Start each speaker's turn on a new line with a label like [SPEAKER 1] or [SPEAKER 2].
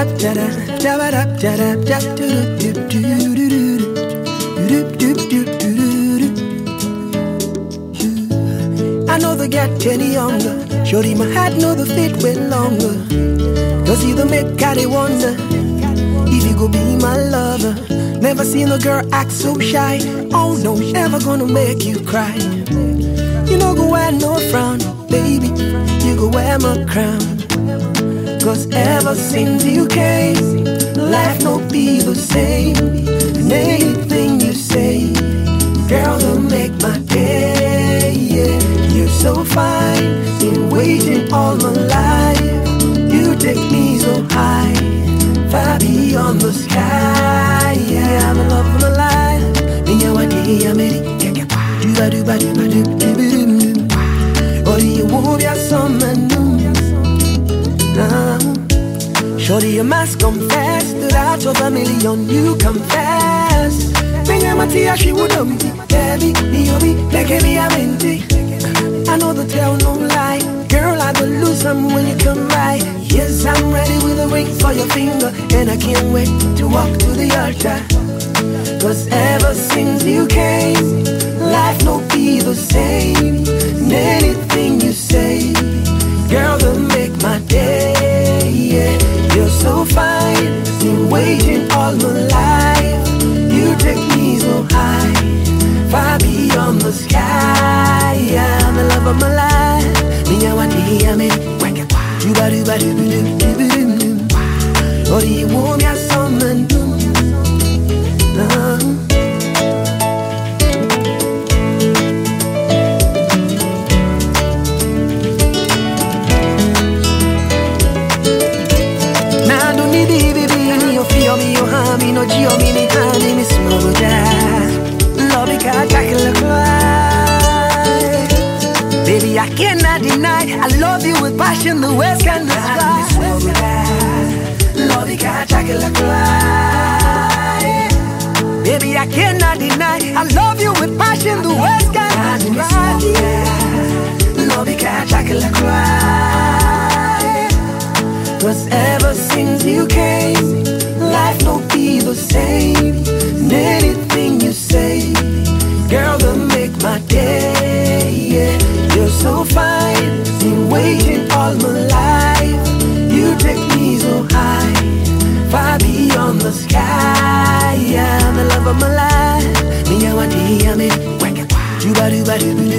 [SPEAKER 1] I know the get any younger. Shorty, my hat know the fit way longer. Cause either make Caddy wonder if you go be my lover. Never seen a girl act so shy. Oh no, never gonna make you cry. You know go wear no frown, baby, you go wear my crown. Cause ever since you came, life no be the same. And anything you say, girl, don't make my day, yeah. You're so fine, been waiting all my life. You take me so high, far beyond the sky, yeah. I'm in love with my life. Minyawadi, I'm ready. Or do you want your summer noon? Shorty, you must confess that out of a million you confess. Minyamatia, she wouldn't be heavy, be like me, I'm empty. I know the tale no lie. Girl, I will lose some when you come by. Yes, I'm ready with a ring for your finger, and I can't wait to walk to the altar. Cause ever since you came, life no be the same. And anything you say, girl, will make my day, yeah. You're so fine, been waiting all my life. You take me so high, far beyond the sky, yeah. I'm the love of my life. Minyawadi, I'm in. Or do you want me a summer noon? Now don't need baby, you feel me, you harm me, no geo me, me honey, me small down. Love me, can't tackle a cry. Baby, I cannot deny, I love you with passion, the West can describe. Love you, can't tackle a cry. Baby, I cannot deny, I love you with passion, the West can describe. Love you, can't tackle a cry. Cause ever since you came, life no be the same. And anything you say, girl, will make my day, yeah. You're so fine, been waiting all my life. You take me so high, far beyond the sky, yeah. I'm the love of my life. Minyawadi, I'm in.